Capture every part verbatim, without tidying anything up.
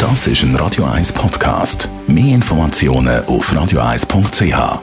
Das ist ein Radio eins Podcast. Mehr Informationen auf radio eins punkt c h.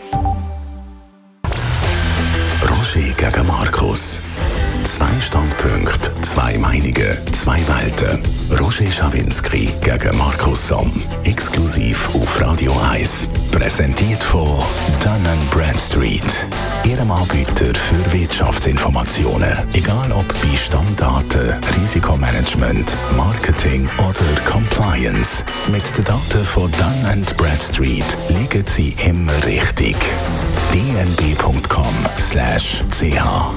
Roger gegen Markus. Zwei Standpunkte, zwei Meinungen, zwei Welten. Roger Schawinski gegen Markus Somm. Exklusiv auf Radio eins. Präsentiert von Dun and Bradstreet. Ihrem Anbieter für Wirtschaftsinformationen. Egal ob bei Stammdaten, Risikomanagement, Marketing oder Compliance. Mit den Daten von Dun and Bradstreet liegen Sie immer richtig. d n b punkt com slash c h.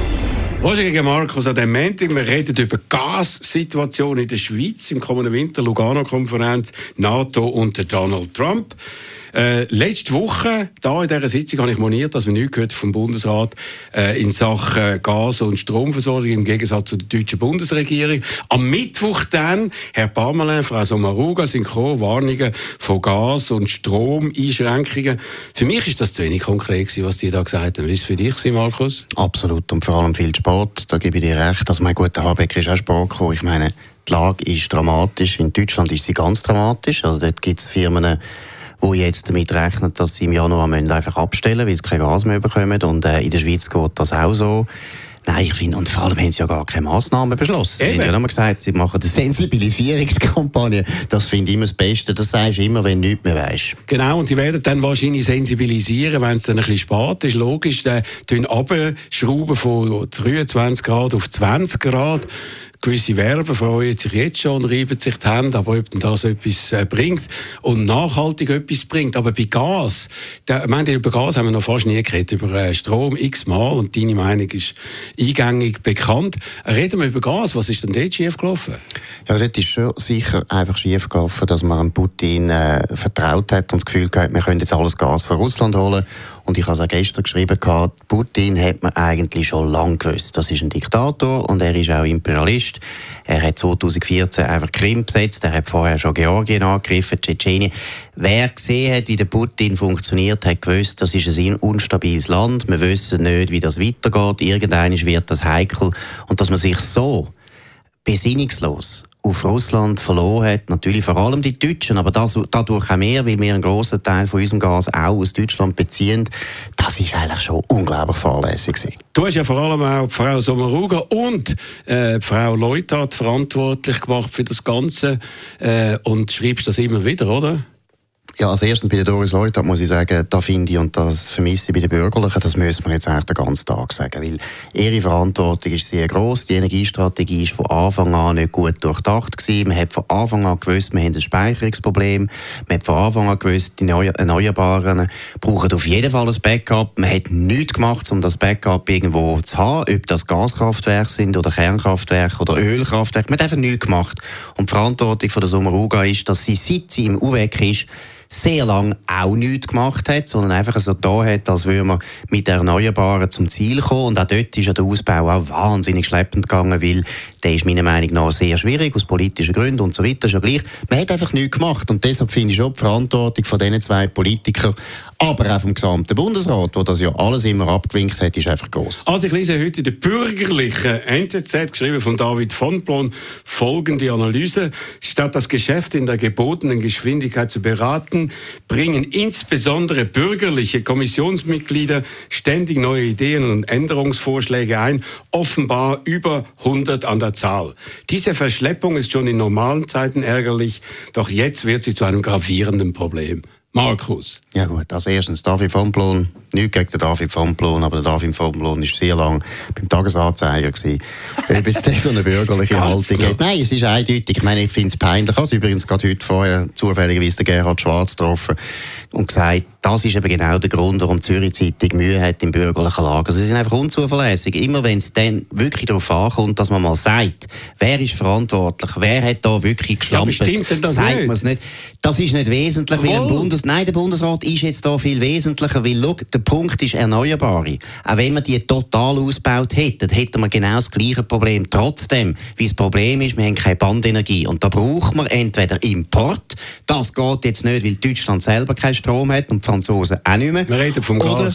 Roger gegen Markus an diesem Montag. Wir reden über die Gassituation in der Schweiz im kommenden Winter, Lugano-Konferenz, NATO und Donald Trump. Äh, letzte Woche, da in dieser Sitzung, habe ich moniert, dass wir nichts gehört vom Bundesrat äh, in Sachen Gas- und Stromversorgung, im Gegensatz zur deutschen Bundesregierung. Am Mittwoch dann, Herr Parmelin, Frau Sommaruga, sind gekommen, Warnungen von Gas- und Stromeinschränkungen. Für mich ist das zu wenig konkret gewesen, was die da gesagt haben. Wie ist es für dich, Markus? Absolut, und vor allem viel Sport. Da gebe ich dir recht. Also mein guter Habeck ist auch Sport gekommen. Ich meine, die Lage ist dramatisch. In Deutschland ist sie ganz dramatisch. Also dort gibt es Firmen, die jetzt damit rechnen, dass sie im Januar einfach abstellen müssen, weil sie kein Gas mehr bekommen. Und äh, in der Schweiz geht das auch so. Nein, ich finde, und vor allem haben sie ja gar keine Massnahmen beschlossen. Sie haben ja immer gesagt, sie machen eine Sensibilisierungskampagne. Das finde ich immer das Beste. Das sagst du immer, wenn du nichts mehr weisst. Genau, und sie werden dann wahrscheinlich sensibilisieren, wenn es dann ein bisschen spät ist. Logisch, dann runterschrauben von dreiundzwanzig Grad auf zwanzig Grad. Gewisse Werber freuen sich jetzt schon und reiben sich die Hände, aber ob denn das etwas äh, bringt und nachhaltig etwas bringt. Aber bei Gas, da, ich meine, über Gas haben wir noch fast nie geredet, über äh, Strom x-mal, und deine Meinung ist eingängig bekannt. Reden wir über Gas, was ist denn dort schief gelaufen? Ja, dort ist schon sicher einfach schief gelaufen, dass man Putin äh, vertraut hat und das Gefühl gehabt, wir können jetzt alles Gas von Russland holen. Und ich habe es auch gestern geschrieben, Putin hat man eigentlich schon lange gewusst. Das ist ein Diktator und er ist auch Imperialist. Er hat zwanzig vierzehn einfach Krim besetzt, er hat vorher schon Georgien angegriffen, Tschetschenien. Wer gesehen hat, wie der Putin funktioniert, hat gewusst, das ist ein unstabiles Land. Wir wissen nicht, wie das weitergeht. Irgendwann wird das heikel. Und dass man sich so besinnungslos auf Russland verloren hat, natürlich vor allem die Deutschen, aber das, dadurch auch mehr, weil wir einen grossen Teil von unserem Gas auch aus Deutschland beziehen, das ist eigentlich schon unglaublich fahrlässig gewesen. Du hast ja vor allem auch die Frau Sommaruga und äh, die Frau Leuthard verantwortlich gemacht für das Ganze äh, und schreibst das immer wieder, oder? Ja, als erstes bei der Doris Leuthard muss ich sagen, da finde ich, und das vermisse ich bei den Bürgerlichen, das müssen wir jetzt eigentlich den ganzen Tag sagen, weil ihre Verantwortung ist sehr gross. Die Energiestrategie ist von Anfang an nicht gut durchdacht gewesen. Man hat von Anfang an gewusst, wir haben ein Speicherungsproblem. Man hat von Anfang an gewusst, die Erneuerbaren brauchen auf jeden Fall ein Backup. Man hat nichts gemacht, um das Backup irgendwo zu haben, ob das Gaskraftwerke sind oder Kernkraftwerke oder Ölkraftwerke. Man hat einfach nichts gemacht. Und die Verantwortung von der Sommaruga ist, dass sie, seit sie im U W E C ist, sehr lange auch nichts gemacht hat, sondern einfach so da hat, als würde man mit der Erneuerbaren zum Ziel kommen. Und auch dort ist ja der Ausbau auch wahnsinnig schleppend gegangen, weil der ist meiner Meinung nach sehr schwierig, aus politischen Gründen und so weiter. Ist ja gleich. Man hat einfach nichts gemacht. Und deshalb finde ich schon die Verantwortung von diesen zwei Politikern, aber auch vom gesamten Bundesrat, der das ja alles immer abgewinkt hat, ist einfach gross. Also ich lese heute in der bürgerlichen N T Z, geschrieben von David von Blon, folgende Analyse. Statt das Geschäft in der gebotenen Geschwindigkeit zu beraten, bringen insbesondere bürgerliche Kommissionsmitglieder ständig neue Ideen und Änderungsvorschläge ein, offenbar über hundert an der Zahl. Diese Verschleppung ist schon in normalen Zeiten ärgerlich, doch jetzt wird sie zu einem gravierenden Problem. Markus. Ja gut, als erstens David von Blon, nichts gegen den David von Blon, aber der David von Blon war sehr lange beim Tagesanzeiger gewesen. Ob es da so eine bürgerliche Haltung hat. Nein, es ist eindeutig. Ich meine, ich finde es peinlich. Ich habe übrigens gerade heute vorher zufälligerweise den Gerhard Schwarz getroffen und gesagt, das ist eben genau der Grund, warum die Zürich Zeitung Mühe hat im bürgerlichen Lager. Sie sind einfach unzuverlässig. Immer wenn es dann wirklich darauf ankommt, dass man mal sagt, wer ist verantwortlich, wer hat da wirklich geschlampert, ja, stimmt denn das sagt nicht? man es nicht. Das ist nicht wesentlich, weil ein Bundes Nein, der Bundesrat ist jetzt da viel wesentlicher, weil schau, der Punkt ist Erneuerbare. Auch wenn man die total ausgebaut hätte, hätten wir genau das gleiche Problem. Trotzdem, wie das Problem ist, wir haben keine Bandenergie. Und da braucht man entweder Import, das geht jetzt nicht, weil Deutschland selber keinen Strom hat und die Franzosen auch nicht mehr. Wir reden vom Oder Gas.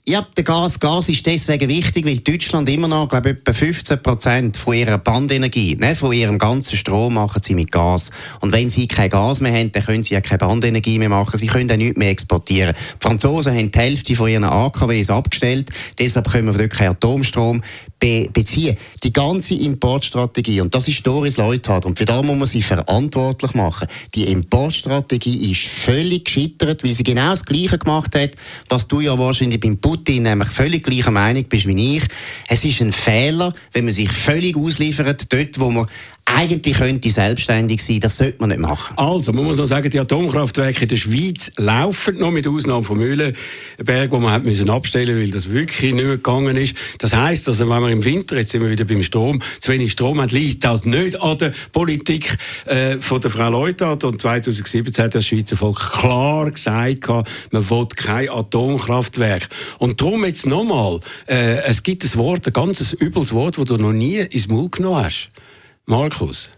Ja, der Gas, Gas ist deswegen wichtig, weil Deutschland immer noch, glaube ich, etwa fünfzehn Prozent von ihrer Bandenergie, ne, von ihrem ganzen Strom machen sie mit Gas. Und wenn sie kein Gas mehr haben, dann können sie ja keine Bandenergie mehr machen. Sie können auch nichts mehr exportieren. Die Franzosen haben die Hälfte von ihren A K Ws abgestellt, deshalb können wir dort keinen Atomstrom be- beziehen. Die ganze Importstrategie, und das ist Doris Leuthard, und für das muss man sie verantwortlich machen. Die Importstrategie ist völlig gescheitert, weil sie genau das Gleiche gemacht hat, was du ja wahrscheinlich beim Putin nämlich völlig gleicher Meinung bist wie ich. Es ist ein Fehler, wenn man sich völlig ausliefert, dort, wo man eigentlich könnte selbstständig sein, das sollte man nicht machen. Also, man muss noch sagen, die Atomkraftwerke in der Schweiz laufen noch, mit Ausnahme von Mühlenberg, wo man hat müssen abstellen, weil das wirklich nicht mehr gegangen ist. Das heisst, also, wenn wir im Winter, jetzt sind wir wieder beim Strom, zu wenig Strom haben, liegt das nicht an der Politik äh, von der Frau Leuthard. Und zwanzig siebzehn hat das Schweizer Volk klar gesagt, man will kein Atomkraftwerk. Und darum jetzt nochmal, äh, es gibt ein Wort, ein ganz übles Wort, das du noch nie ins Maul genommen hast. Markus.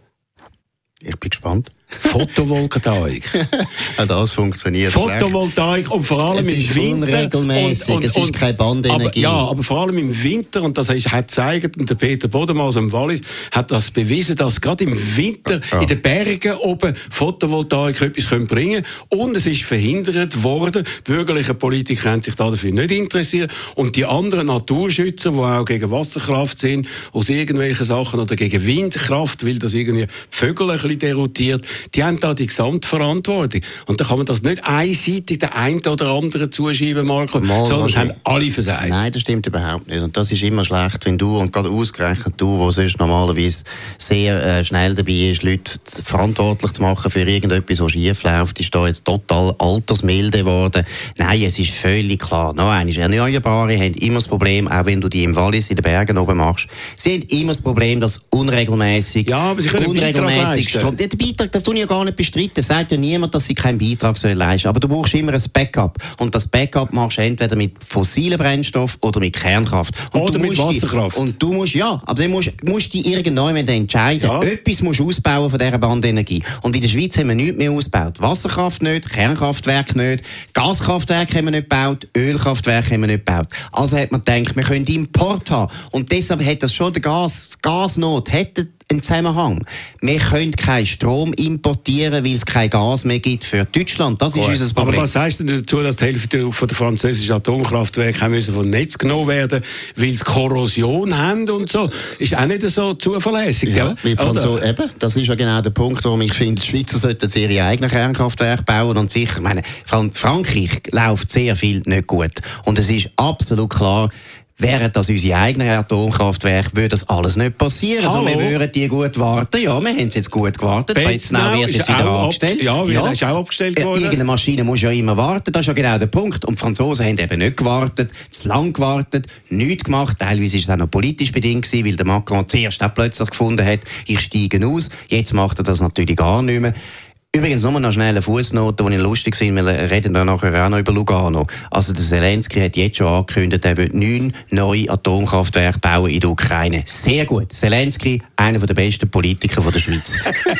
Ich bin gespannt. Photovoltaik. Auch das funktioniert Photovoltaik schlecht. Und vor allem es im ist Winter. Unregelmäßig, und, und, es ist keine Bandenergie. Aber, ja, aber vor allem im Winter, und das hat gezeigt, und der Peter Bodemann im Wallis hat das bewiesen, dass gerade im Winter ja. in den Bergen oben Photovoltaik etwas bringen können. Und es ist verhindert worden. Bürgerliche Politiker haben sich dafür nicht interessiert. Und die anderen Naturschützer, die auch gegen Wasserkraft sind, aus irgendwelchen Sachen, oder gegen Windkraft, weil das irgendwie die Vögel ein bisschen derutiert, die haben da die Gesamtverantwortung. Und da kann man das nicht einseitig der einen oder anderen zuschieben, Marco, Mal, sondern es haben alle versagt. Nein, das stimmt überhaupt nicht. Und das ist immer schlecht, wenn du, und gerade ausgerechnet du, wo sonst normalerweise sehr äh, schnell dabei ist, Leute verantwortlich zu machen für irgendetwas, was schief läuft, ist da jetzt total altersmilde geworden. Nein, es ist völlig klar. Noch einmal, Erneuerbare haben immer das Problem, auch wenn du die im Wallis in den Bergen oben machst, sie haben immer das Problem, dass unregelmäßig, ja, aber sie können unregelmäßig Strom. Der Beitrag, das tun ja gar nicht bestreiten. Es sagt ja niemand, dass sie keinen Beitrag leisten sollen. Aber du brauchst immer ein Backup. Und das Backup machst du entweder mit fossilen Brennstoffen oder mit Kernkraft. Und oder mit Wasserkraft. Die, und du musst, ja, aber dann musst, musst du dich irgendwann entscheiden. Ja. Etwas musst du ausbauen von dieser Bandenergie. Und in der Schweiz haben wir nichts mehr ausgebaut. Wasserkraft nicht, Kernkraftwerk nicht, Gaskraftwerke haben wir nicht gebaut, Ölkraftwerke haben wir nicht gebaut. Also hat man gedacht, wir können Import haben. Und deshalb hat das schon der Gas, Gasnot, hat einen Zusammenhang. Wir können keinen Strom importieren, weil es kein Gas mehr gibt für Deutschland. Das ist Gut. unser Problem. Aber was sagst du dazu, dass die Hälfte von der französischen Atomkraftwerke haben müssen vom Netz genommen werden, weil sie Korrosion haben und so? Ist auch nicht so zuverlässig. Ja, Franzo- eben, das ist ja genau der Punkt, warum ich finde, die Schweizer sollten ihre eigenen Kernkraftwerke bauen. Und sicher, ich meine, Frankreich läuft sehr viel nicht gut. Und es ist absolut klar, wären das unsere eigenen Atomkraftwerke, würde das alles nicht passieren. Also wir würden die gut warten. Ja, wir haben es jetzt gut gewartet. Betznau wird jetzt wieder abgestellt. Ja, ja. ist auch abgestellt worden. Irgendeine Maschine muss ja immer warten. Das ist ja genau der Punkt. Und die Franzosen haben eben nicht gewartet, zu lang gewartet, nichts gemacht. Teilweise war es auch noch politisch bedingt gewesen, weil der Macron zuerst auch plötzlich gefunden hat, ich steige aus. Jetzt macht er das natürlich gar nicht mehr. Übrigens nur noch schnell eine Fußnote, die ich lustig finde, wir reden dann nachher auch noch über Lugano. Also der Zelensky hat jetzt schon angekündigt, er will neun neue Atomkraftwerke bauen in der Ukraine. Sehr gut. Zelensky, einer der besten Politiker der Schweiz.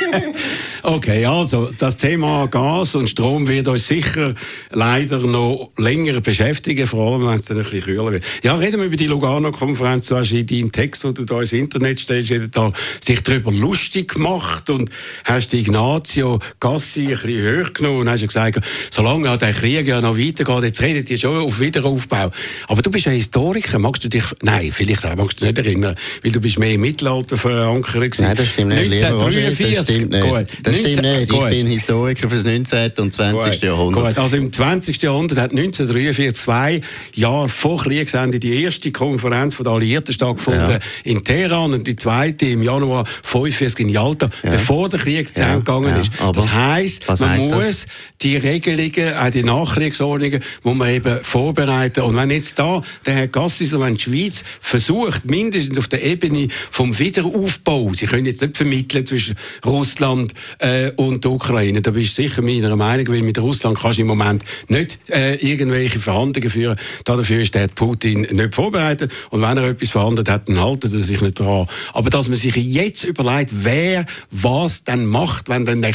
Okay, also das Thema Gas und Strom wird uns sicher leider noch länger beschäftigen, vor allem wenn es dann ein bisschen kühler wird. Ja, reden wir über die Lugano-Konferenz. Du hast in deinem Text, den du da ins Internet stellst, jeden Tag sich darüber lustig gemacht und hast die Ignazio Gassi ein bisschen hoch genommen und hast gesagt, solange ja der Krieg ja noch weitergeht, jetzt redet ihr schon auf Wiederaufbau. Aber du bist ein Historiker, magst du dich, nein, vielleicht magst du dich nicht erinnern, weil du bist mehr im Mittelalter verankert gewesen. Nein, das stimmt nicht. neunzehnhundertdreiundvierzig. Das stimmt nicht. Gut. Das stimmt nicht. Ich Gut. bin Historiker für das neunzehnten und zwanzigsten Jahrhundert. Gut. Also im zwanzigsten Jahrhundert hat neunzehnhundertdreiundvierzig, zwei Jahre vor Kriegsende, die erste Konferenz der Alliierten stattgefunden ja. in Teheran und die zweite im Januar fünfundvierzig in Jalta, ja. bevor der Krieg zu Ende gegangen ja. ist. Aber das heisst, man heisst muss das? die Regelungen, auch die Nachkriegsordnungen, muss man eben vorbereiten. Und wenn jetzt da der Herr Gassi, so wenn die Schweiz versucht, mindestens auf der Ebene vom Wiederaufbau, sie können jetzt nicht vermitteln zwischen Russland äh, und der Ukraine, da bist du sicher meiner Meinung, weil mit Russland kannst du im Moment nicht äh, irgendwelche Verhandlungen führen. Dafür ist der Putin nicht vorbereitet. Und wenn er etwas verhandelt hat, dann haltet er sich nicht daran. Aber dass man sich jetzt überlegt, wer was dann macht, wenn dann der Krieg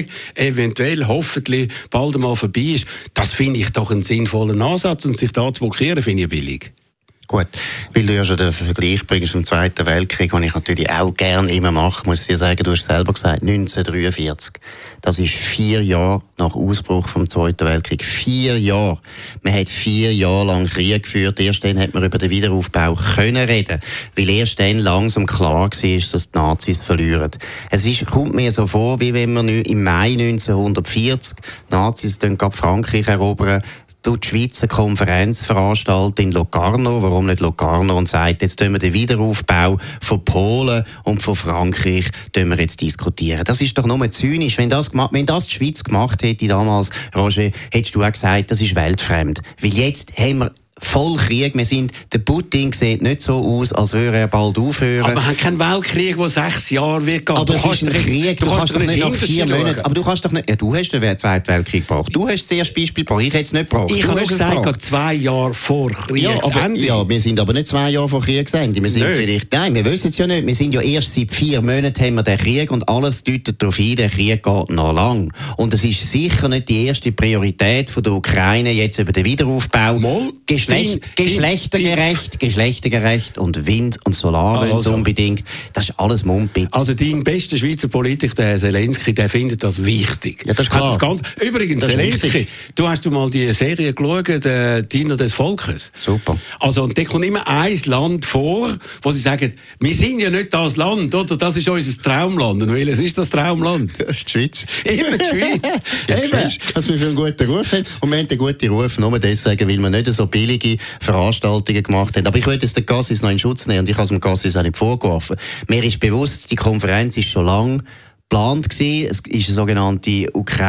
eventuell, hoffentlich, bald einmal vorbei ist, das finde ich doch einen sinnvollen Ansatz. Und sich da zu blockieren, finde ich billig. Gut, weil du ja schon den Vergleich bringst zum Zweiten Weltkrieg, den ich natürlich auch gerne immer mache, muss ich dir sagen, du hast selber gesagt, neunzehnhundertdreiundvierzig. Das ist vier Jahre nach Ausbruch vom Zweiten Weltkrieg. Vier Jahre. Man hat vier Jahre lang Krieg geführt. Erst dann hat man über den Wiederaufbau können reden, weil erst dann langsam klar war, dass die Nazis verlieren. Es ist, kommt mir so vor, wie wenn man im Mai neunzehnhundertvierzig die Nazis dann Frankreich erobern, die Schweiz eine Konferenz veranstaltet in Locarno, warum nicht Locarno, und sagt, jetzt tun wir den Wiederaufbau von Polen und von Frankreich tun wir jetzt diskutieren. Das ist doch nur zynisch. Wenn das, wenn das die Schweiz gemacht hätte damals, Roger, hättest du auch gesagt, das ist weltfremd. Weil jetzt haben wir voll Krieg. Wir sind, der Putin sieht nicht so aus, als würde er bald aufhören. Aber wir haben keinen Weltkrieg, der sechs Jahre wird gehen. Aber du kannst ein Krieg, du, du kannst, kannst doch nicht nach vier Monaten. Aber du kannst doch nicht. Ja, du hast den Zweiten Weltkrieg gebraucht. Du hast das erste Beispiel gebraucht. Ich hätte es nicht gebraucht. Ich habe gesagt, zwei Jahre vor Kriegsende. Ja, ja, wir sind aber nicht zwei Jahre vor Kriegsende. Wir sind Nö. vielleicht, nein, wir wissen es ja nicht. Wir sind ja erst seit vier Monaten haben wir den Krieg und alles deutet darauf ein, der Krieg geht noch lang. Und es ist sicher nicht die erste Priorität von der Ukraine jetzt über den Wiederaufbau. Mal, Geschlecht, die, Geschlecht Geschlechtergerecht, geschlechtergerecht und Wind- und Solar, wenn es also unbedingt. Das ist alles Mumpitz. Also dein bester Schweizer Politiker, der Zelensky, der findet das wichtig. Ja, das ist klar. Das ganz, übrigens, das Zelensky, du hast du mal die Serie geschaut, der Diener des Volkes. Super. Also, und da kommt immer ein Land vor, wo sie sagen, wir sind ja nicht das Land, oder? Das ist unser Traumland. Und welches ist das Traumland? Das ist die Schweiz. Immer die Schweiz. Ja, Eben. Dass wir für einen guten Ruf haben. Und wir haben einen guten Ruf nur deswegen, weil wir nicht so billige Veranstaltungen gemacht haben. Aber ich wollte jetzt den Gassis noch in Schutz nehmen und ich habe es dem Gassis auch nicht vorgeworfen. Mir ist bewusst, die Konferenz ist schon lang geplant gewesen. Es ist eine sogenannte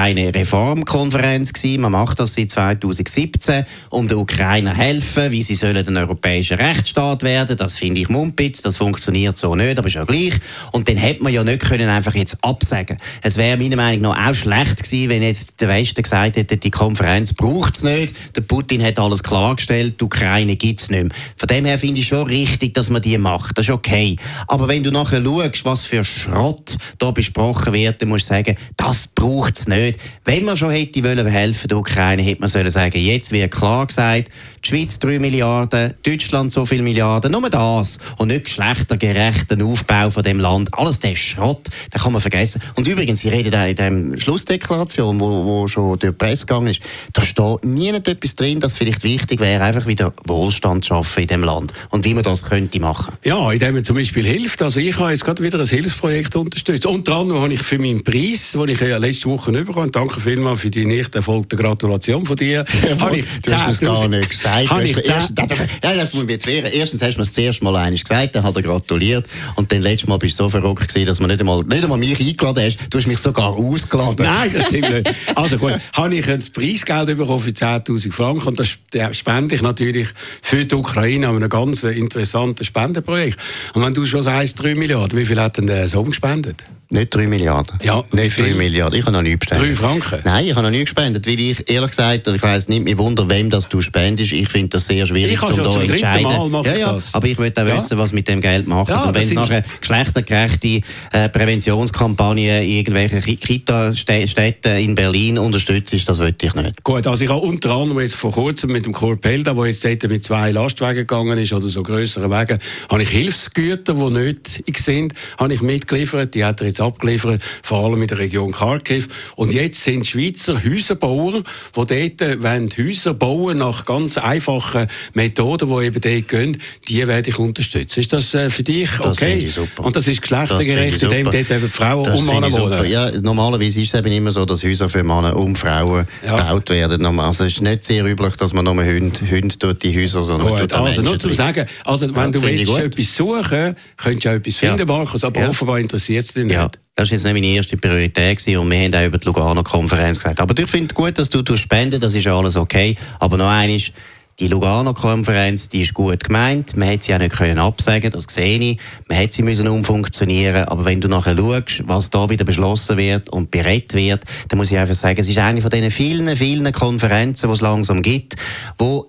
Ukraine-Reformkonferenz gewesen. Man macht das seit zweitausendsiebzehn, um den Ukrainern helfen, wie sie sollen ein europäischer Rechtsstaat werden. Das finde ich Mumpitz, das funktioniert so nicht, aber ist ja gleich. Und dann hätte man ja nicht können einfach jetzt absagen. Es wäre meiner Meinung nach auch schlecht gewesen, wenn jetzt der Westen gesagt hätte, die Konferenz braucht es nicht. Der Putin hat alles klargestellt, die Ukraine gibt es nicht mehr. Von dem her finde ich schon richtig, dass man die macht. Das ist okay. Aber wenn du nachher schaust, was für Schrott da besprochen wird, dann musst du sagen, das braucht es nicht. Wenn man schon hätte wollen helfen der Ukraine, hätte man sollen sagen, jetzt wird klar gesagt, die Schweiz drei Milliarden, Deutschland so viele Milliarden, nur das. Und nicht geschlechtergerechten Aufbau von dem Land. Alles der Schrott, den kann man vergessen. Und übrigens, Sie reden auch in der Schlussdeklaration, wo, wo schon durch die Presse gegangen ist, da steht nie etwas drin, dass vielleicht wichtig wäre, einfach wieder Wohlstand zu schaffen in dem Land. Und wie man das könnte machen. Ja, indem man zum Beispiel hilft. Also ich habe jetzt gerade wieder ein Hilfsprojekt unterstützt. Unter anderem habe ich für meinen Preis, den ich ja letzte Woche bekommen, danke vielmals für die nicht erfolgte Gratulation von dir. Ja, habe ich du hast mir gar nicht gesagt. Habe ich erst, ja, das muss ich jetzt wehren. Erstens hast du mir das erste Mal eines gesagt, dann hat er gratuliert. Und dann letztes Mal bist du so verrückt gewesen, dass man nicht einmal, nicht einmal mich eingeladen hast. Du hast mich sogar ausgeladen. Nein, das stimmt nicht. Also gut, habe ich ein Preisgeld bekommen für zehntausend Franken und das spende ich natürlich für die Ukraine an einem ganz interessanten Spendenprojekt. Und wenn du schon sagst, drei Milliarden, wie viel hat denn der Sohn gespendet? Nicht drei Milliarden. Ja, nicht drei Milliarden. Ich habe noch nie gespendet. Drei Franken? Nein, ich habe noch nie gespendet, weil ich, ehrlich gesagt, ich weiss nicht, mich wunder, wem das du spendest. Ich finde das sehr schwierig, ich um da zu entscheiden. Mal mache ja, ja, das. Aber ich möchte auch ja. wissen, was mit dem Geld macht. Ja, und wenn es nachher geschlechtergerechte äh, Präventionskampagnen in irgendwelchen Kita-Städten in Berlin unterstützt, ist, das möchte ich nicht. Gut, also ich habe unter anderem jetzt vor kurzem mit dem Corpelda, der jetzt dort mit zwei Lastwagen gegangen ist, oder so grösseren Wegen, habe ich Hilfsgüter, die nötig sind, habe ich mitgeliefert. Die hat er jetzt abgeliefert, vor allem in der Region Kharkiv. Und jetzt sind Schweizer Häuserbauer, die dort wollen Häuser bauen nach ganz einfachen Methoden, die eben dort gehen, die werde ich unterstützen. Ist das äh, für dich okay? Das super. Und das ist geschlechtergerecht, indem dort eben Frauen das und Männer wohnen? Ja, normalerweise ist es eben immer so, dass Häuser für Männer und Frauen ja. gebaut werden. Also es ist nicht sehr üblich, dass man nur Hunde, Hunde durch die Häuser, sondern Gut, also nur zum Sagen, also wenn ja, du willst etwas suchen, könntest du auch etwas finden, ja. Markus, aber ja. offenbar interessiert es dich nicht. Ja. Das war jetzt nicht meine erste Priorität gewesen, und wir haben auch über die Lugano-Konferenz gesagt. Aber ich finde gut, dass du spenden, das ist alles okay. Aber noch eines, die Lugano-Konferenz, die ist gut gemeint. Man hätte sie auch nicht können absagen, das sehe ich. Man hätte sie müssen umfunktionieren. Aber wenn du nachher schaust, was da wieder beschlossen wird und berät wird, dann muss ich einfach sagen, es ist eine von diesen vielen, vielen Konferenzen, die es langsam gibt, wo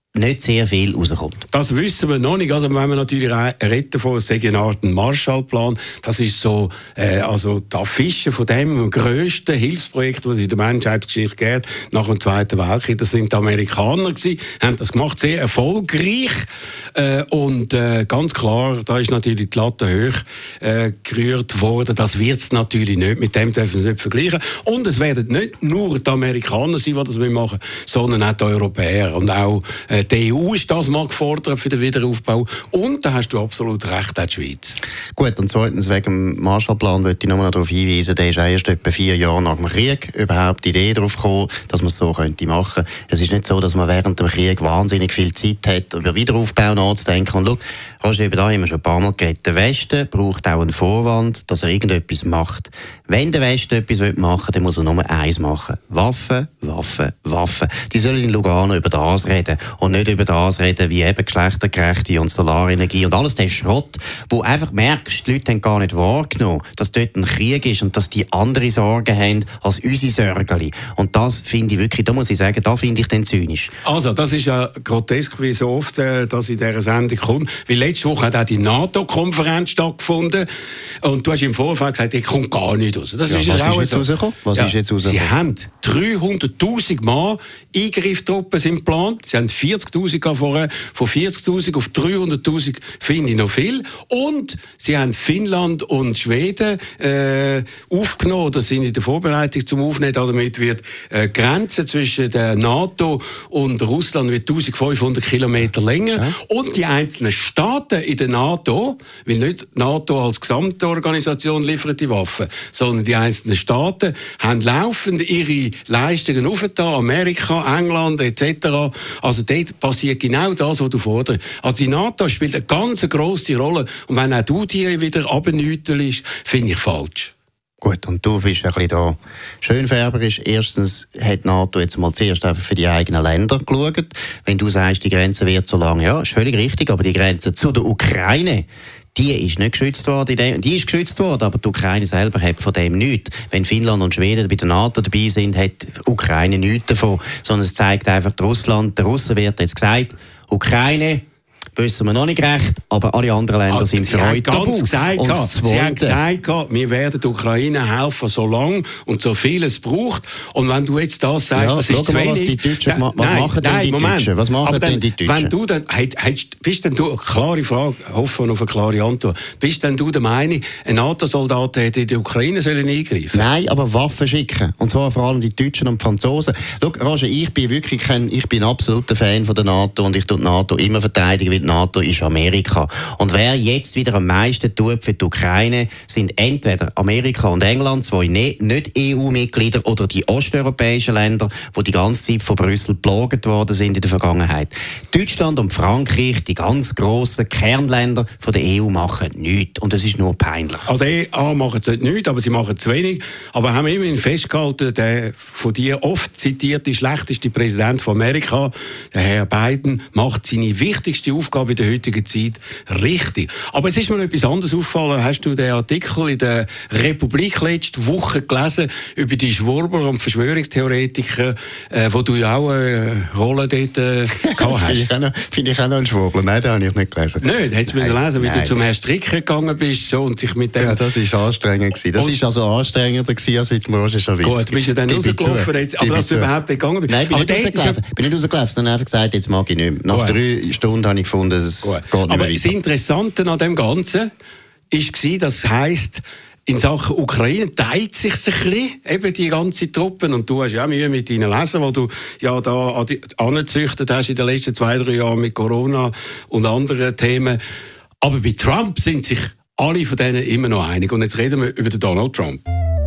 nicht sehr viel rauskommt. Das wissen wir noch nicht. Also wenn wir natürlich reden von einer Art Marshallplan, das ist so, äh, also die Affische von dem grössten Hilfsprojekt, das es in der Menschheitsgeschichte gibt, nach dem Zweiten Weltkrieg. Das sind die Amerikaner gewesen, haben das gemacht, sehr erfolgreich. Äh, und äh, ganz klar, da ist natürlich die Latte hoch äh, gerührt worden. Das wird es natürlich nicht. Mit dem dürfen wir es nicht vergleichen. Und es werden nicht nur die Amerikaner sein, die das machen, sondern auch die Europäer und auch äh, die E U ist das mal gefordert für den Wiederaufbau. Und da hast du absolut recht, auch die Schweiz. Gut, und zweitens wegen dem Marshallplan möchte ich noch mal darauf hinweisen, der ist erst etwa vier Jahre nach dem Krieg überhaupt die Idee darauf gekommen, dass man es so könnte machen. Es ist nicht so, dass man während dem Krieg wahnsinnig viel Zeit hat, über Wiederaufbau nachzudenken. Und schau, Roger, über da haben wir schon ein paar Mal geredet. Der Westen braucht auch einen Vorwand, dass er irgendetwas macht. Wenn der Westen etwas machen will, dann muss er nur eins machen. Waffen, Waffen, Waffen. Die sollen in Lugano über das reden und nicht über das reden, wie eben geschlechtergerechte und Solarenergie und alles der Schrott, wo einfach merkst, die Leute haben gar nicht wahrgenommen, dass dort ein Krieg ist und dass die andere Sorgen haben als unsere Sorgen. Und das finde ich wirklich, da muss ich sagen, da finde ich dann zynisch. Also, das ist ja grotesk, wie so oft, äh, dass in dieser Sendung kommt. Weil letzte Woche hat auch die NATO-Konferenz stattgefunden und du hast im Vorfeld gesagt, ich komme gar nicht raus. Das ja, ist was ja ist auch jetzt so. rausgekommen? Was ja, ist jetzt rausgekommen? Sie haben dreihunderttausend Mann Eingriffstruppen sind geplant. Sie haben vierzigtausend vorher. Von vierzigtausend auf dreihunderttausend finde ich noch viel. Und sie haben Finnland und Schweden äh, aufgenommen. Das sind in der Vorbereitung zum Aufnehmen. Damit wird äh, die Grenze zwischen der NATO und Russland wird eintausendfünfhundert Kilometer länger. Ja. Und die einzelnen Staaten in der NATO, weil nicht die NATO als Gesamtorganisation liefert die Waffen, sondern die einzelnen Staaten haben laufend ihre Leistungen aufgetan. Amerika, England et cetera. Also dort passiert genau das, was du forderst. Also die NATO spielt eine ganz grosse Rolle. Und wenn auch du die wieder abnütelst, finde ich falsch. Gut, und du bist ein bisschen da schönfärberisch. Erstens hat die NATO jetzt mal zuerst einfach für die eigenen Länder geschaut. Wenn du sagst, die Grenze wird so lang, ja, ist völlig richtig, aber die Grenze zu der Ukraine, die ist nicht geschützt worden. Die ist geschützt worden, aber die Ukraine selber hat von dem nichts. Wenn Finnland und Schweden bei der NATO dabei sind, hat die Ukraine nichts davon. Sondern es zeigt einfach, Russland, der Russen wird jetzt gesagt, Ukraine, wissen wir noch nicht recht, aber alle anderen Länder also, sind für euch tabu. Gesagt, Sie haben gesagt, wir werden der Ukraine helfen, so lange und so viel es braucht. Und wenn du jetzt das sagst, ja, das ist zu wenig. Was, die Deutschen, da, was nein, machen nein, denn die Moment. Deutschen? Was machen dann, denn die Deutschen? Wenn du dann, hast, bist denn du, eine klare Frage, hoffe auf eine klare Antwort, bist denn du der Meinung, ein NATO-Soldat hätte in die Ukraine sollen eingreifen? Nein, aber Waffen schicken. Und zwar vor allem die Deutschen und die Franzosen. Schau, Roger, ich bin wirklich kein, ich bin ein absoluter Fan von der NATO und ich tue die NATO immer verteidigen, weil die NATO ist Amerika. Und wer jetzt wieder am meisten tut für die Ukraine, sind entweder Amerika und England, zwei nicht E U-Mitglieder, oder die osteuropäischen Länder, die die ganze Zeit von Brüssel geplagt worden sind in der Vergangenheit. Deutschland und Frankreich, die ganz grossen Kernländer von der E U, machen nichts. Und das ist nur peinlich. Also E U machen sie nichts, aber sie machen zu wenig. Aber haben immerhin festgehalten, der von dir oft zitierte schlechteste Präsident von Amerika, der Herr Biden, macht seine wichtigste Aufgabe in der heutigen Zeit richtig. Aber es ist mir etwas anderes aufgefallen. Hast du den Artikel in der Republik letzte Woche gelesen über die Schwurbler und Verschwörungstheoretiker, äh, wo du ja auch eine Rolle dort äh, gehabt hast? Finde ich, auch noch, find ich auch noch ein Schwurbler. Nein, den habe ich nicht gelesen. Nein, hättest du müssen lesen, wie nein. du zum Herrn Stricker gegangen bist so, und sich mit dem... Ja, das war anstrengend gewesen. Das war also anstrengender gewesen als mit dem Roger Schawinski. Gut, bist du dann rausgelaufen, jetzt, aber dass du überhaupt nicht gegangen bist? Nein, bin aber nicht rausgelaufen. Bin nicht rausgelaufen, sondern einfach gesagt, jetzt mag ich nicht mehr. Nach Gut. drei Stunden habe ich gefunden, es Gut. geht nicht aber mehr das Interessante an dem Ganzen war, das heisst, in Sachen Ukraine teilt sich ein bisschen, eben die ganze Truppen. Und du hast ja auch Mühe mit ihnen lesen, weil du ja da angezüchtet hast in den letzten zwei, drei Jahren mit Corona und anderen Themen. Aber bei Trump sind sich alle von denen immer noch einig. Und jetzt reden wir über den Donald Trump.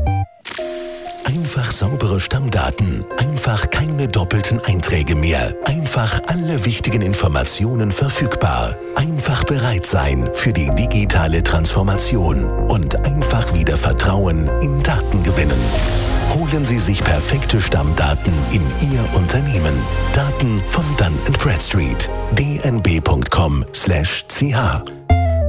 Einfach saubere Stammdaten, einfach keine doppelten Einträge mehr, einfach alle wichtigen Informationen verfügbar, einfach bereit sein für die digitale Transformation und einfach wieder Vertrauen in Daten gewinnen. Holen Sie sich perfekte Stammdaten in Ihr Unternehmen. Daten von Dun and Bradstreet. d n b punkt com slash c h.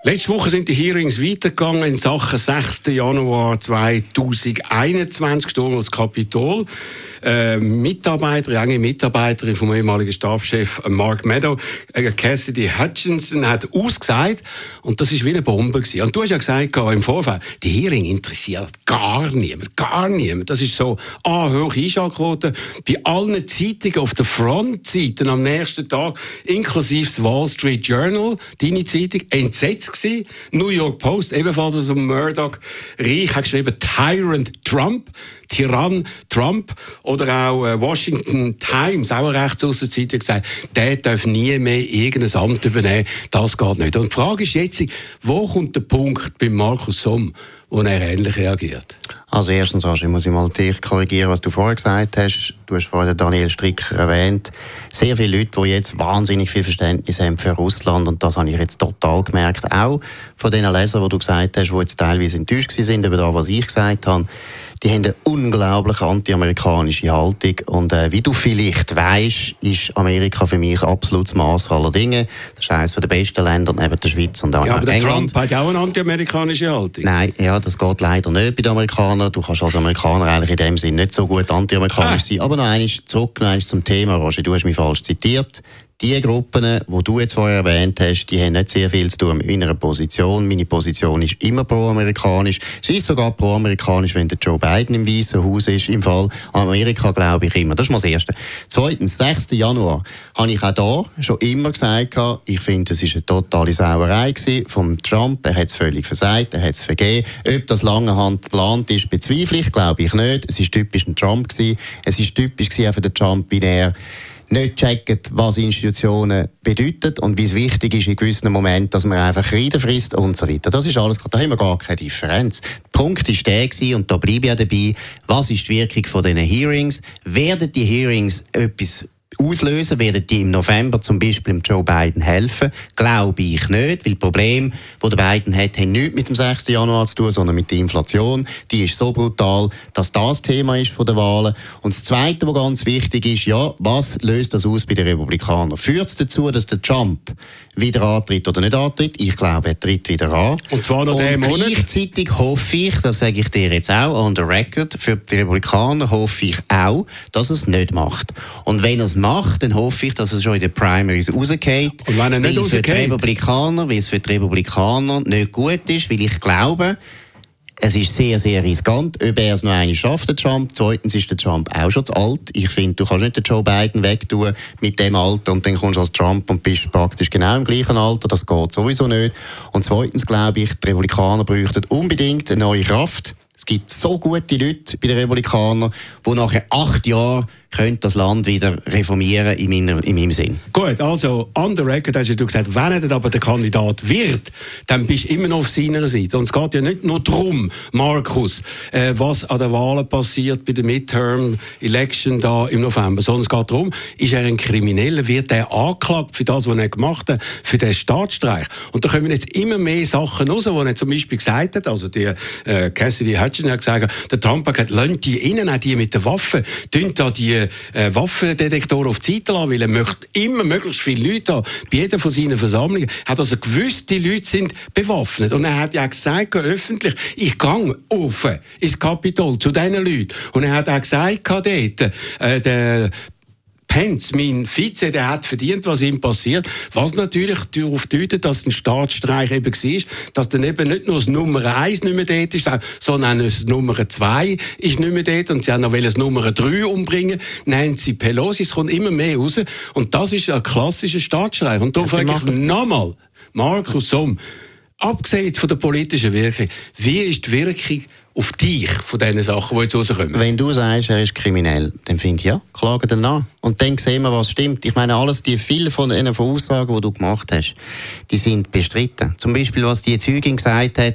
Letzte Woche sind die Hearings weitergegangen in Sachen sechsten Januar zweitausendeinundzwanzig, Sturm aufs Kapitol. Äh, Mitarbeiter, enge Mitarbeiterin vom ehemaligen Stabschef Mark Meadows, äh, Cassidy Hutchinson, hat ausgesagt, und das war wie eine Bombe gewesen. Und du hast ja gesagt im Vorfeld, die Hearing interessiert gar niemand, gar niemand. Das ist so, ah, hohe Einschaltquote bei allen Zeitungen auf der Frontseite am nächsten Tag, inklusive das Wall Street Journal, deine Zeitung, entsetzt gewesen. New York Post, ebenfalls aus dem Murdoch Reich, hat geschrieben, Tyrant Trump, Tyrann Trump, oder auch äh, Washington Times, auch eine Rechtsaussenseite, gesagt, der darf nie mehr irgendein Amt übernehmen, das geht nicht. Und die Frage ist jetzt, wo kommt der Punkt bei Markus Somm, wo er ähnlich reagiert? Also erstens, Roger, muss ich mal dich korrigieren, was du vorher gesagt hast. Du hast vorher Daniel Stricker erwähnt. Sehr viele Leute, die jetzt wahnsinnig viel Verständnis haben für Russland, und das habe ich jetzt total gemerkt, auch von den Lesern, die du gesagt hast, die jetzt teilweise enttäuscht sind über das, was ich gesagt habe. Die haben eine unglaublich anti-amerikanische Haltung. Und äh, wie du vielleicht weisst, ist Amerika für mich absolutes Maß aller Dinge. Das ist eines der besten Länder neben der Schweiz und auch ja, aber der England. Trump hat auch eine anti-amerikanische Haltung. Nein, ja, das geht leider nicht bei den Amerikanern. Du kannst als Amerikaner eigentlich in dem Sinne nicht so gut anti-amerikanisch ah. sein. Aber noch einmal zurück noch einmal zum Thema, Roger. Du hast mich falsch zitiert. Die Gruppen, die du jetzt vorher erwähnt hast, die haben nicht sehr viel zu tun mit meiner Position. Meine Position ist immer pro-amerikanisch. Sie ist sogar pro-amerikanisch, wenn der Joe Biden im Weißen Haus ist. Im Fall Amerika glaube ich immer. Das ist mal das Erste. Zweitens, sechsten Januar, habe ich auch da schon immer gesagt, ich finde, es war eine totale Sauerei von Trump. Er hat es völlig versagt, er hat es vergeben. Ob das lange geplant ist, bezweifle ich, glaube ich nicht. Es war typisch ein Trump gewesen. Es war typisch auch für den Trump, wie er nicht checken, was Institutionen bedeuten und wie es wichtig ist in gewissen Momenten, dass man einfach Frieden frisst und so weiter. Das ist alles, da haben wir gar keine Differenz. Der Punkt war der gewesen, und da bleibe ich auch dabei, was ist die Wirkung von diesen Hearings? Werden die Hearings etwas auslösen, werden die im November zum Beispiel dem Joe Biden helfen? Glaube ich nicht, weil das Problem, das der Biden hat, hat nichts mit dem sechsten Januar zu tun, sondern mit der Inflation. Die ist so brutal, dass das Thema ist von der Wahlen. Und das Zweite, was ganz wichtig ist, ja, was löst das aus bei den Republikanern? Führt es dazu, dass der Trump wieder antritt oder nicht antritt? Ich glaube, er tritt wieder an. Und zwar noch den Monat. Gleichzeitig hoffe ich, das sage ich dir jetzt auch, on the record, für die Republikaner hoffe ich auch, dass er es nicht macht. Und wenn er es macht, dann hoffe ich, dass er schon in den Primaries rausgeht. Und wenn er nicht rausgeht? Für die Republikaner, weil es für die Republikaner nicht gut ist, weil ich glaube, es ist sehr, sehr riskant, ob er es noch einmal schafft, der Trump. Zweitens ist der Trump auch schon zu alt. Ich finde, du kannst nicht den Joe Biden wegtun mit dem Alter und dann kommst du als Trump und bist praktisch genau im gleichen Alter. Das geht sowieso nicht. Und zweitens glaube ich, die Republikaner bräuchten unbedingt eine neue Kraft. Es gibt so gute Leute bei den Republikanern, die nach acht Jahren könnte das Land wieder reformieren in, meiner, in meinem Sinn. Gut, also on the record hast du gesagt, wenn er dann aber der Kandidat wird, dann bist du immer noch auf seiner Seite. Und es geht ja nicht nur darum, Markus, äh, was an den Wahlen passiert bei der Midterm-Election da im November, sondern es geht darum, ist er ein Krimineller, wird er angeklagt für das, was er gemacht hat, für den Staatsstreich. Und da kommen jetzt immer mehr Sachen raus, wo er zum Beispiel gesagt hat, also die äh, Cassidy Hutchinson hat gesagt, der Trump hat gesagt, lasst die innen, auch die mit den Waffen, tun da die Äh, Waffendetektoren auf die Seite lassen, weil er möchte immer möglichst viele Leute haben. Bei jeder von seinen Versammlungen hat also gewusst, die Leute sind bewaffnet. Und er hat ja gesagt, öffentlich, ich gehe auf ins Kapitol zu diesen Leuten. Und er hat auch gesagt, dort, äh, der Pence, mein Vize, der hat verdient, was ihm passiert. Was natürlich darauf deutet, dass es ein Staatsstreich eben war, dass dann eben nicht nur das Nummer eins nicht mehr dort ist, sondern auch das Nummer zwei ist nicht mehr dort. Und sie haben noch das Nummer drei umbringen, Nancy Pelosi. Es kommt immer mehr raus. Und das ist ein klassischer Staatsstreich. Und da frage ich nochmal, Markus Somm, abgesehen von der politischen Wirkung, wie ist die Wirkung auf dich von diesen Sachen, die jetzt rauskommen? Wenn du sagst, er ist kriminell, dann finde ich, ja, klage den an. Und dann sehen wir, was stimmt. Ich meine, alles, die viele von den Aussagen, die du gemacht hast, die sind bestritten. Zum Beispiel, was die Zeugin gesagt hat,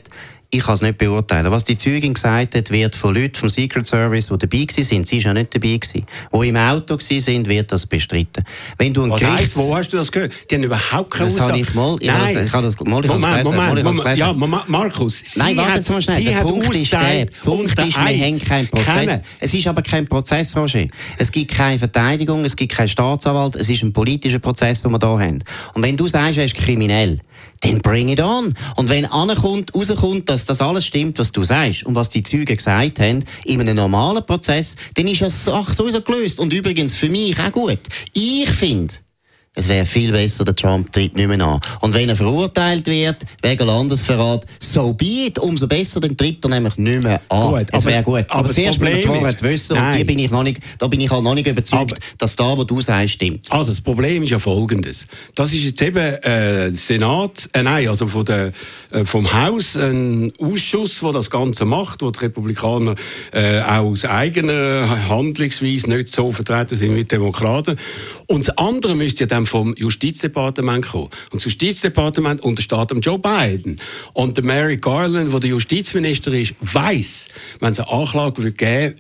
Ich kann es nicht beurteilen. Was die Zeugin gesagt hat, wird von Leuten vom Secret Service, die dabei waren, sie ist ja nicht dabei gewesen, die im Auto waren, wird das bestritten. Wenn du ein Was Gerichts... heisst, wo hast du das gehört? Die haben überhaupt keine Das habe ich mal... Ich Nein. habe das, ich habe das, mal, ich Moment, habe das gelesen. Moment, Mal, ich Moment, habe ja, Markus, sie Nein, warte hat, jetzt mal schnell. sie Der hat Punkt ist der, Punkt ist, wir haben keinen Prozess. Kennen. Es ist aber kein Prozess, Roger. Es gibt keine Verteidigung, es gibt keinen Staatsanwalt, es ist ein politischer Prozess, den wir hier haben. Und wenn du sagst, er ist kriminell, dann bring it on. Und wenn ankommt, rauskommt, dass das alles stimmt, was du sagst und was die Zeugen gesagt haben, in einem normalen Prozess, dann ist das Sache sowieso gelöst. Und übrigens für mich auch gut. Ich finde, es wäre viel besser, der Trump tritt nicht mehr an. Und wenn er verurteilt wird, wegen Landesverrat, so be it. Umso besser, dann tritt er nämlich nicht mehr an. Gut, es wäre gut. Aber, aber zuerst müssen wir die Wahrheit wissen, und die bin ich noch nicht, da bin ich halt noch nicht überzeugt, aber, dass da, was du sagst, stimmt. Also, das Problem ist ja folgendes. Das ist jetzt eben äh, Senat, äh, nein, also von der, äh, vom Haus ein Ausschuss, der das Ganze macht, wo die Republikaner äh, auch aus eigener Handlungsweise nicht so vertreten sind wie die Demokraten. Und das andere müsste ja dann vom Justizdepartement kommen. Und das Justizdepartement untersteht dem Joe Biden. Und der Merrick Garland, der der Justizminister ist, weiss, wenn es eine Anklage wird geben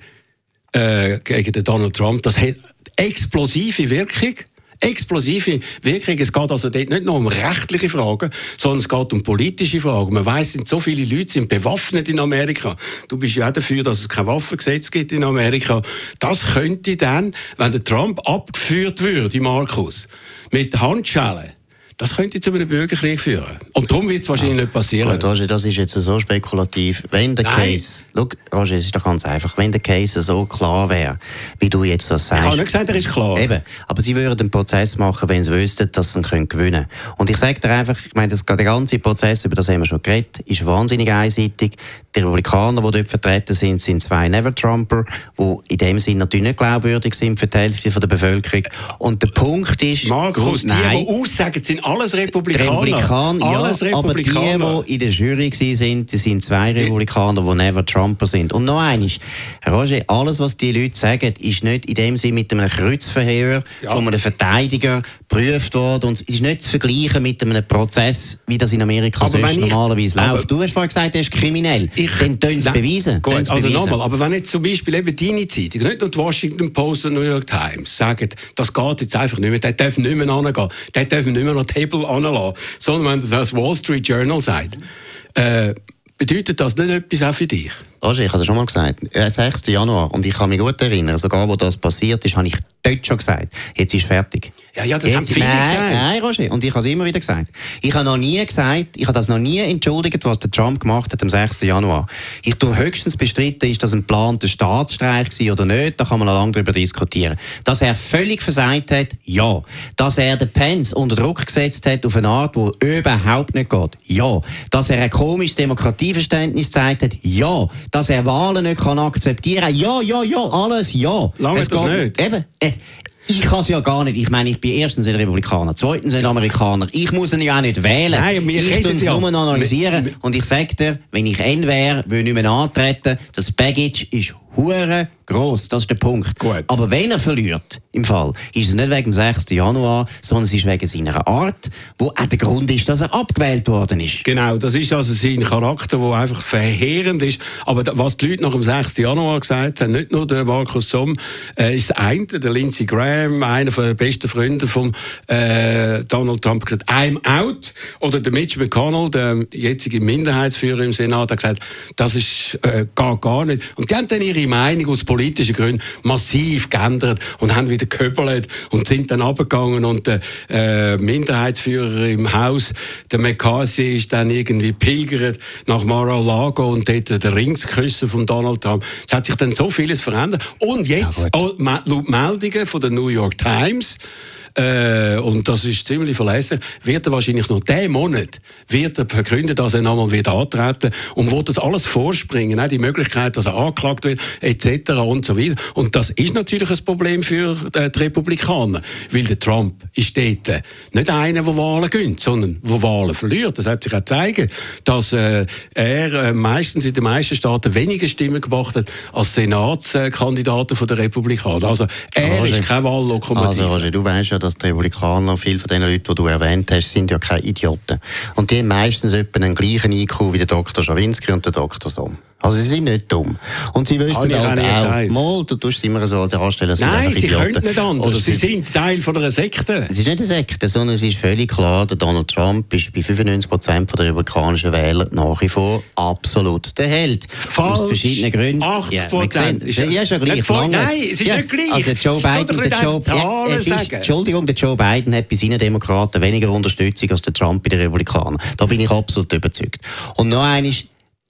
äh, gegen den Donald Trump, das hat explosive Wirkung. Explosive Wirkung. Es geht also dort nicht nur um rechtliche Fragen, sondern es geht um politische Fragen. Man weiss, so viele Leute sind bewaffnet in Amerika. Du bist ja auch dafür, dass es kein Waffengesetz gibt in Amerika. Das könnte dann, wenn der Trump abgeführt würde, Markus, mit Handschellen, das könnte zu einem Bürgerkrieg führen. Und darum wird es wahrscheinlich ja. nicht passieren. Gut, Roger, das ist jetzt so spekulativ. Wenn der Nein. Case... Schau, Roger, es ist doch ganz einfach. Wenn der Case so klar wäre, wie du jetzt das sagst... Ich habe nicht gesagt, er ist klar. Eben. Aber sie würden einen Prozess machen, wenn sie wüssten, dass sie ihn gewinnen können. Und ich sage dir einfach, ich meine, das, der ganze Prozess, über das haben wir schon geredet, ist wahnsinnig einseitig. Die Republikaner, die dort vertreten sind, sind zwei Never-Trumper, die in dem Sinne natürlich nicht glaubwürdig sind für die Hälfte der Bevölkerung. Und der Punkt ist... Markus, die, die aussagen, sind alles Republikaner. Republikaner, alles ja, Republikaner. Aber die, die in der Jury waren, die sind zwei Republikaner, die never Trumper sind. Und noch eines, Roger, alles, was die Leute sagen, ist nicht in dem Sinne mit einem Kreuzverhör ja. von einem Verteidiger geprüft worden. Und es ist nicht zu vergleichen mit einem Prozess, wie das in Amerika sonst ich, normalerweise läuft. Du hast vorhin gesagt, er ist kriminell. Ich, Dann tun sie es beweisen. Gut, also beweisen. nochmal, aber wenn jetzt zum Beispiel eben deine Zeitung, nicht nur die Washington Post und New York Times, sagen, das geht jetzt einfach nicht mehr, der darf nicht mehr angehen, der darf nicht mehr noch die Hebel anlassen, sondern wenn das Wall Street Journal sagt, äh, bedeutet das nicht etwas auch für dich? Roger, ich habe es schon mal gesagt, sechsten Januar, und ich kann mich gut erinnern, sogar wo das passiert ist, habe ich dort schon gesagt, jetzt ist fertig. Ja, ja, das jetzt, haben viele nein, gesagt. Nein, Roger, und ich habe es immer wieder gesagt. Ich habe noch nie gesagt, ich habe das noch nie entschuldigt, was der Trump gemacht hat am sechsten Januar. Ich tue höchstens bestritten, ist das ein geplanter Staatsstreich gewesen oder nicht, da kann man noch lange darüber diskutieren. Dass er völlig versagt hat, ja. Dass er den Pence unter Druck gesetzt hat auf eine Art, die überhaupt nicht geht, ja. Dass er ein komisches Demokratieverständnis gezeigt hat, ja. Dass er Wahlen nicht kann akzeptieren kann, ja, ja, ja, alles ja. Lange es das geht, nicht. Eben, äh, ich kann es ja gar nicht. Ich meine, ich bin erstens ein Republikaner, zweitens ein Amerikaner. Ich muss ihn ja auch nicht wählen. Nein, wir ich tue es ja. nur analysieren. Wir, und ich sage dir, wenn ich N wäre, würde ich nicht mehr antreten. Das Baggage ist hure gross, das ist der Punkt. Gut. Aber wenn er verliert, im Fall, ist es nicht wegen dem sechsten Januar, sondern es ist wegen seiner Art, wo auch der Grund ist, dass er abgewählt worden ist. Genau, das ist also sein Charakter, der einfach verheerend ist. Aber was die Leute nach dem sechsten Januar gesagt haben, nicht nur der Markus Somm, äh, ist eine, der Lindsey Graham, einer der besten Freunde von äh, Donald Trump, gesagt, I'm out. Oder der Mitch McConnell, der jetzige Minderheitsführer im Senat, hat gesagt, das ist äh, gar, gar nicht. Und die haben dann ihre Meinung aus politischen Gründen massiv geändert und haben wieder gehöbelt und sind dann abgegangen und der äh, Minderheitsführer im Haus, der McCarthy, ist dann irgendwie pilgert nach Mar-a-Lago und dort den Ring zu küssen von Donald Trump. Es hat sich dann so vieles verändert. Und jetzt, ja, oh, laut Meldungen von der New York Times, Äh, und das ist ziemlich verlässlich, wird er wahrscheinlich noch diesen Monat wird er verkünden, dass er nochmal wieder antreten und will das alles vorspringen, auch die Möglichkeit, dass er angeklagt wird, et cetera und so weiter. Und das ist natürlich ein Problem für äh, die Republikaner, weil der Trump ist dort nicht einer, der Wahlen gewinnt, sondern der Wahlen verliert. Das hat sich auch gezeigt, dass äh, er äh, meistens in den meisten Staaten weniger Stimmen gemacht hat als Senatskandidaten von der Republikaner. Also er Roger, ist kein Wahllokomotiv. Also Roger, du weißt ja, dass die Republikaner, viele von den Leuten, die du erwähnt hast, sind ja keine Idioten. Und die haben meistens etwa einen gleichen I Q wie der Doktor Schawinski und der Doktor Somm. Also sie sind nicht dumm. Und sie wissen halt auch, mal, du tust es immer so darstellen, sie Nein, sie Idioten. können nicht anders. Oder sie, sie sind Teil von einer Sekte. Es ist nicht eine Sekte, sondern es ist völlig klar, der Donald Trump ist bei fünfundneunzig Prozent der republikanischen Wähler nach wie vor absolut der Held. Falsch. Aus verschiedenen Gründen. achtzig Prozent. Ja, ja, ist ja gleich. Nein, es ist ja, nicht gleich. Also Joe Biden, der Joe, ja, es ist, Entschuldigung, der Joe Biden hat bei seinen Demokraten weniger Unterstützung als der Trump bei den Republikanern. Da bin ich absolut überzeugt. Und noch eines,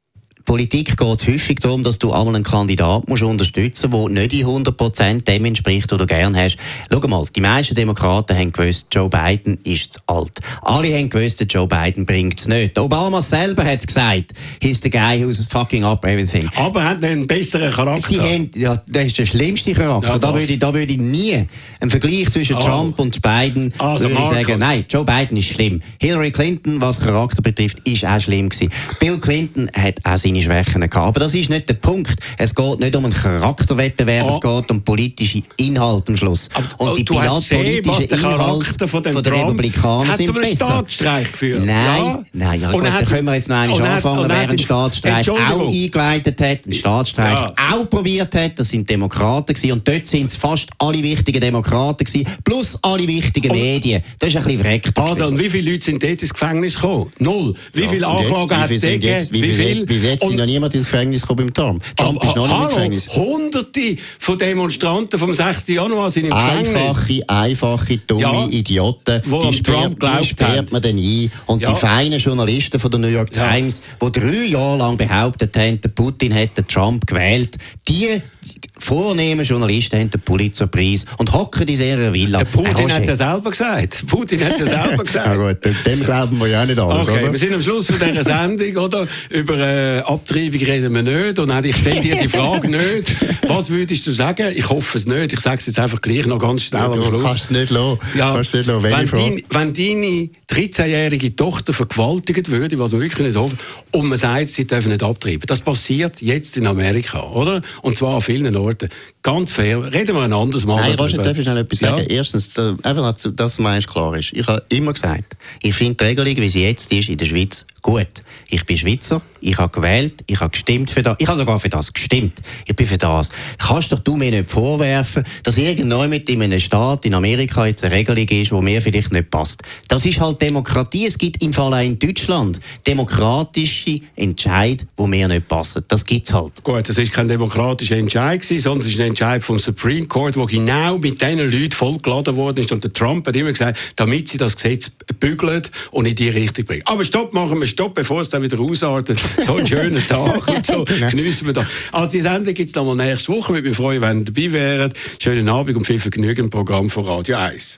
Politik geht es häufig darum, dass du einmal einen Kandidaten musst unterstützen musst, der nicht in hundert Prozent dem entspricht, was du gerne hast. Schau mal, die meisten Demokraten haben gewusst, Joe Biden ist zu alt. Alle haben gewusst, Joe Biden bringt es nicht. Obama selber hat es gesagt, he's the guy who's fucking up everything. Aber er hat einen besseren Charakter. Sie haben, ja, das ist der schlimmste Charakter. Ja, da, würde ich, da würde ich nie einen Vergleich zwischen oh. Trump und Biden also würde ich sagen, nein, Joe Biden ist schlimm. Hillary Clinton, was Charakter betrifft, ist auch schlimm gewesen. Bill Clinton hat auch seine Schwächen gehabt. Aber das ist nicht der Punkt. Es geht nicht um einen Charakterwettbewerb, oh. es geht um politische Inhalte am Schluss. Aber, und die bilanzpolitischen Inhalte von den von der Republikaner sind besser. Staatsstreich geführt. Nein, ja. nein, ja, gut, da können wir jetzt noch einmal anfangen, wer einen Staatsstreich auch eingeleitet hat, einen Staatsstreich ja. auch probiert hat. Das sind Demokraten gewesen. Und dort sind es fast alle wichtigen Demokraten gewesen, plus alle wichtigen und Medien. Das ist ein bisschen verreckt. Also, und wie viele Leute sind dort ins Gefängnis gekommen? Null. Wie ja, viele Anklagen hat es gegeben? Wie, wie viele? Wie jetzt sind noch niemand ins Gefängnis gekommen beim Trump. Trump aber, ist noch nicht hallo, im Gefängnis. Hunderte von Demonstranten vom sechsten Januar sind im Gefängnis. Einfache, einfache, dumme ja, Idioten. Wo die sperrt, die sperrt man dann ein. Und ja. die feinen Journalisten von der New York Times, ja. die drei Jahre lang behauptet haben, der Putin hätte Trump gewählt, die vornehmen Journalisten haben den Pulitzerpreis und hocken in ihrer Villa. Der Putin hat es ja selber gesagt. Putin hat es ja selber gesagt. Ja gut, dem glauben wir ja nicht alles, okay, oder? Wir sind am Schluss von dieser Sendung, oder? Über äh, Abtreibung reden wir nicht. Und ich stelle dir die Frage nicht. Was würdest du sagen? Ich hoffe es nicht. Ich sage es jetzt einfach gleich noch ganz schnell am Schluss. Du kannst es nicht lassen. Ja, kannst nicht lassen. Wenn, dein, wenn deine dreizehnjährige Tochter vergewaltigt würde, was man wirklich nicht hofft, und man sagt, sie dürfen nicht abtreiben. Das passiert jetzt in Amerika, oder? Und zwar an vielen Orten. Ganz fair. Reden wir ein anderes Mal Nein, darüber. Nein, darf ich schnell etwas sagen? Ja? Erstens, da, einfach, dass, dass meinst, klar ist. Ich habe immer gesagt, ich finde die Regelung, wie sie jetzt ist, in der Schweiz gut. Ich bin Schweizer, ich habe gewählt, ich habe gestimmt für das. Ich habe sogar für das gestimmt. Ich bin für das. Kannst doch du mir nicht vorwerfen, dass irgendjemand in einem Staat, in Amerika, jetzt eine Regelung ist, die mir vielleicht nicht passt. Das ist halt Demokratie. Es gibt im Fall auch in Deutschland demokratische Entscheide, die mir nicht passen. Das gibt es halt. Gut, das war kein demokratischer Entscheid, sondern es ist ein Entscheid vom Supreme Court, der genau mit diesen Leuten vollgeladen worden ist. Und der Trump hat immer gesagt, damit sie das Gesetz bügeln und in die Richtung bringen. Aber stopp, machen wir Stopp, bevor es dann wieder ausartet. So einen schönen Tag und so geniessen wir da. Also die Sendung gibt es dann mal nächste Woche. Ich würde mich freuen, wenn ihr dabei wärt. Schönen Abend und viel Vergnügen im Programm von Radio eins.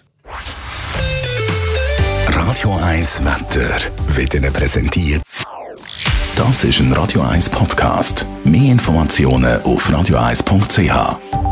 Radio eins Wetter wird Ihnen präsentiert. Das ist ein Radio eins Podcast. Mehr Informationen auf radio eins punkt c h.